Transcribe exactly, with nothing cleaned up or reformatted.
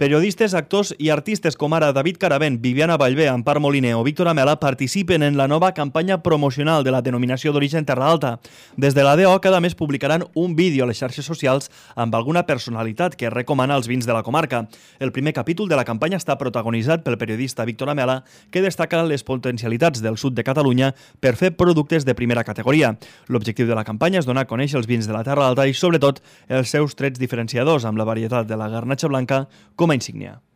Periodistes, actors i artistes com ara David Caravent, Viviana Vallvé, Ampar Moliner o Víctor Amela participen en la nova campanya promocional de la denominació d'origen Terra Alta. Des de la D O cada mes publicaran un vídeo a les xarxes socials amb alguna personalitat que recomana els vins de la comarca. El primer capítol de la campanya està protagonitzat pel periodista Víctor Amela, que destaca les potencialitats del sud de Catalunya per fer productes de primera categoria. L'objectiu de la campanya és donar a conèixer els vins de la Terra Alta i, sobretot, els seus trets diferenciadors amb la varietat de la garnatxa blanca com a insígnia.